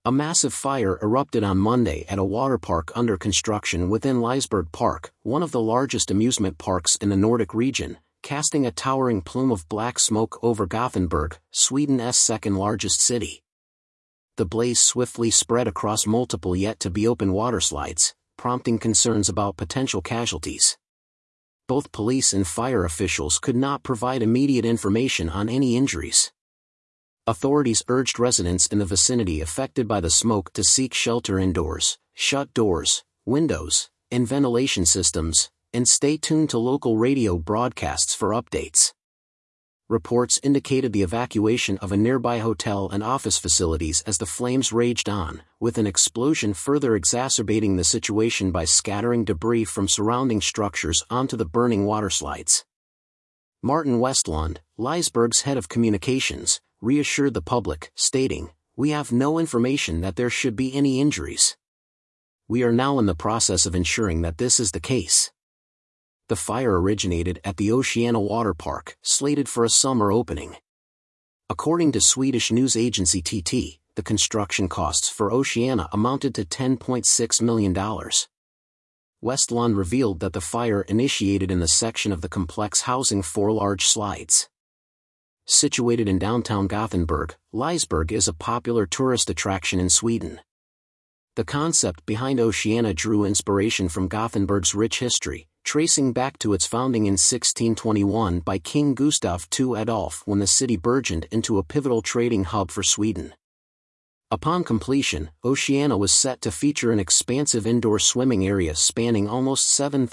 A massive fire erupted on Monday at a water park under construction within Liseberg Park, one of the largest amusement parks in the Nordic region, casting a towering plume of black smoke over Gothenburg, Sweden's second-largest city. The blaze swiftly spread across multiple yet-to-be-open waterslides, prompting concerns about potential casualties. Both police and fire officials could not provide immediate information on any injuries. Authorities urged residents in the vicinity affected by the smoke to seek shelter indoors, shut doors, windows, and ventilation systems, and stay tuned to local radio broadcasts for updates. Reports indicated the evacuation of a nearby hotel and office facilities as the flames raged on, with an explosion further exacerbating the situation by scattering debris from surrounding structures onto the burning waterslides. Martin Westlund, Liseberg's head of communications, reassured the public, stating, "We have no information that there should be any injuries. We are now in the process of ensuring that this is the case." The fire originated at the Oceana Water Park, slated for a summer opening. According to Swedish news agency TT, the construction costs for Oceana amounted to $10.6 million. Westlund revealed that the fire initiated in the section of the complex housing 4 large slides. Situated in downtown Gothenburg, Liseberg is a popular tourist attraction in Sweden. The concept behind Oceana drew inspiration from Gothenburg's rich history, tracing back to its founding in 1621 by King Gustav II Adolf when the city burgeoned into a pivotal trading hub for Sweden. Upon completion, Oceana was set to feature an expansive indoor swimming area spanning almost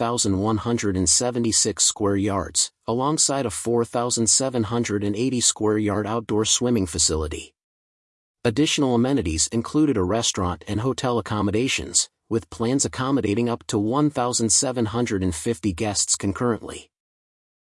7,176 square yards, alongside a 4,780 square yard outdoor swimming facility. Additional amenities included a restaurant and hotel accommodations, with plans accommodating up to 1,750 guests concurrently.